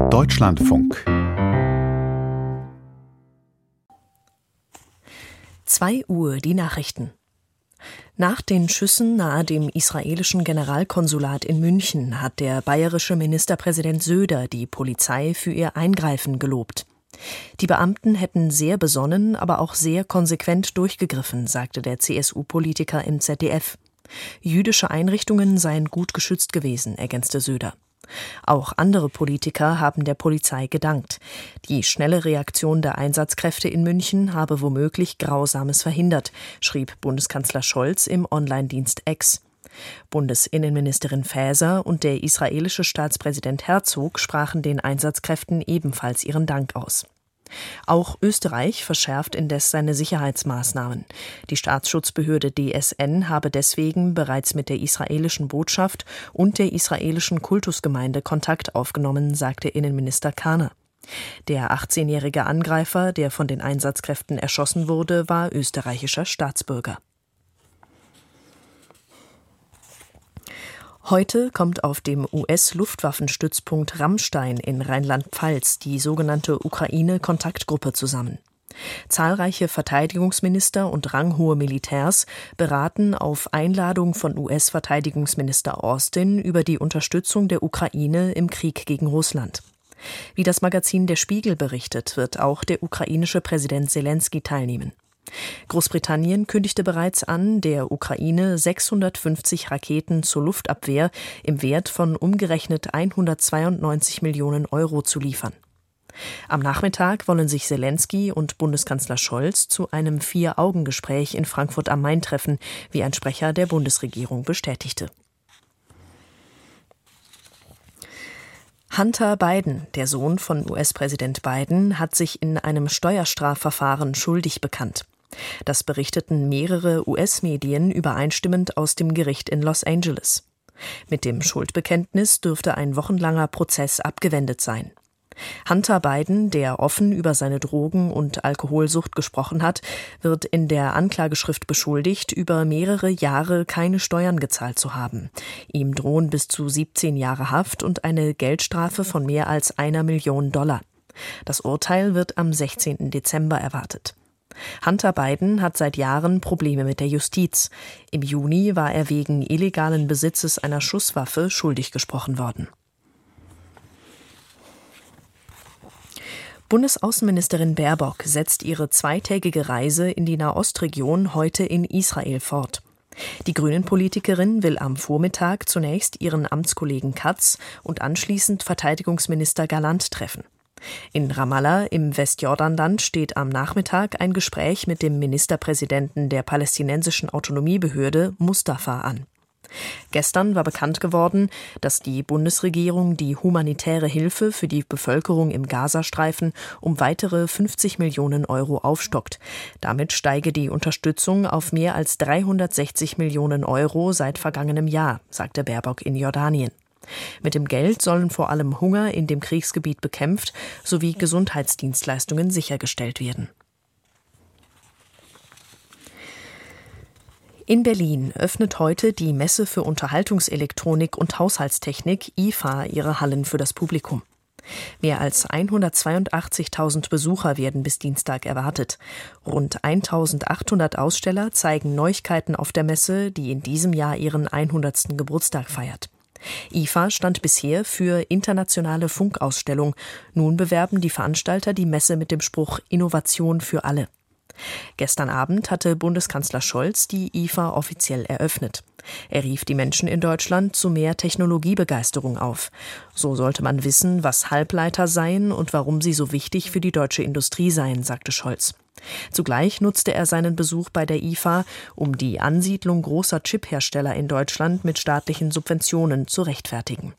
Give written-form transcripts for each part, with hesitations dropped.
Deutschlandfunk 2 Uhr die Nachrichten. Nach den Schüssen nahe dem israelischen Generalkonsulat in München hat der bayerische Ministerpräsident Söder die Polizei für ihr Eingreifen gelobt. Die Beamten hätten sehr besonnen, aber auch sehr konsequent durchgegriffen, sagte der CSU-Politiker im ZDF. Jüdische Einrichtungen seien gut geschützt gewesen, ergänzte Söder. Auch andere Politiker haben der Polizei gedankt. Die schnelle Reaktion der Einsatzkräfte in München habe womöglich Grausames verhindert, schrieb Bundeskanzler Scholz im Online-Dienst X. Bundesinnenministerin Faeser und der israelische Staatspräsident Herzog sprachen den Einsatzkräften ebenfalls ihren Dank aus. Auch Österreich verschärft indes seine Sicherheitsmaßnahmen. Die Staatsschutzbehörde DSN habe deswegen bereits mit der israelischen Botschaft und der israelischen Kultusgemeinde Kontakt aufgenommen, sagte Innenminister Kahner. Der 18-jährige Angreifer, der von den Einsatzkräften erschossen wurde, war österreichischer Staatsbürger. Heute kommt auf dem US-Luftwaffenstützpunkt Ramstein in Rheinland-Pfalz die sogenannte Ukraine-Kontaktgruppe zusammen. Zahlreiche Verteidigungsminister und ranghohe Militärs beraten auf Einladung von US-Verteidigungsminister Austin über die Unterstützung der Ukraine im Krieg gegen Russland. Wie das Magazin Der Spiegel berichtet, wird auch der ukrainische Präsident Selenskyj teilnehmen. Großbritannien kündigte bereits an, der Ukraine 650 Raketen zur Luftabwehr im Wert von umgerechnet 192 Millionen Euro zu liefern. Am Nachmittag wollen sich Selenskyj und Bundeskanzler Scholz zu einem 4-Augen-Gespräch in Frankfurt am Main treffen, wie ein Sprecher der Bundesregierung bestätigte. Hunter Biden, der Sohn von US-Präsident Biden, hat sich in einem Steuerstrafverfahren schuldig bekannt. Das berichteten mehrere US-Medien übereinstimmend aus dem Gericht in Los Angeles. Mit dem Schuldbekenntnis dürfte ein wochenlanger Prozess abgewendet sein. Hunter Biden, der offen über seine Drogen- und Alkoholsucht gesprochen hat, wird in der Anklageschrift beschuldigt, über mehrere Jahre keine Steuern gezahlt zu haben. Ihm drohen bis zu 17 Jahre Haft und eine Geldstrafe von mehr als $1 Million. Das Urteil wird am 16. Dezember erwartet. Hunter Biden hat seit Jahren Probleme mit der Justiz. Im Juni war er wegen illegalen Besitzes einer Schusswaffe schuldig gesprochen worden. Bundesaußenministerin Baerbock setzt ihre 2-tägige Reise in die Nahostregion heute in Israel fort. Die Grünen-Politikerin will am Vormittag zunächst ihren Amtskollegen Katz und anschließend Verteidigungsminister Galland treffen. In Ramallah im Westjordanland steht am Nachmittag ein Gespräch mit dem Ministerpräsidenten der palästinensischen Autonomiebehörde Mustafa an. Gestern war bekannt geworden, dass die Bundesregierung die humanitäre Hilfe für die Bevölkerung im Gazastreifen um weitere 50 Millionen Euro aufstockt. Damit steige die Unterstützung auf mehr als 360 Millionen Euro seit vergangenem Jahr, sagte Baerbock in Jordanien. Mit dem Geld sollen vor allem Hunger in dem Kriegsgebiet bekämpft sowie Gesundheitsdienstleistungen sichergestellt werden. In Berlin öffnet heute die Messe für Unterhaltungselektronik und Haushaltstechnik IFA ihre Hallen für das Publikum. Mehr als 182.000 Besucher werden bis Dienstag erwartet. Rund 1.800 Aussteller zeigen Neuigkeiten auf der Messe, die in diesem Jahr ihren 100. Geburtstag feiert. IFA stand bisher für internationale Funkausstellung. Nun bewerben die Veranstalter die Messe mit dem Spruch Innovation für alle. Gestern Abend hatte Bundeskanzler Scholz die IFA offiziell eröffnet. Er rief die Menschen in Deutschland zu mehr Technologiebegeisterung auf. So sollte man wissen, was Halbleiter seien und warum sie so wichtig für die deutsche Industrie seien, sagte Scholz. Zugleich nutzte er seinen Besuch bei der IFA, um die Ansiedlung großer Chiphersteller in Deutschland mit staatlichen Subventionen zu rechtfertigen.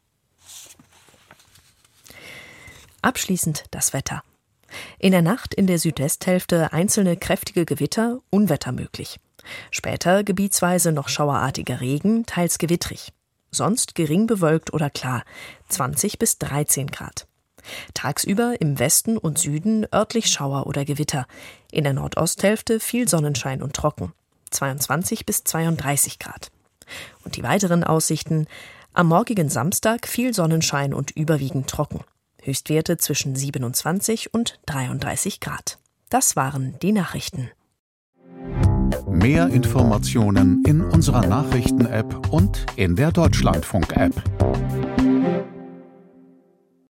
Abschließend das Wetter. In der Nacht in der Südwesthälfte einzelne kräftige Gewitter, Unwetter möglich. Später gebietsweise noch schauerartiger Regen, teils gewittrig. Sonst gering bewölkt oder klar, 20 bis 13 Grad. Tagsüber im Westen und Süden örtlich Schauer oder Gewitter. In der Nordosthälfte viel Sonnenschein und trocken, 22 bis 32 Grad. Und die weiteren Aussichten: am morgigen Samstag viel Sonnenschein und überwiegend trocken. Höchstwerte zwischen 27 und 33 Grad. Das waren die Nachrichten. Mehr Informationen in unserer Nachrichten-App und in der Deutschlandfunk-App.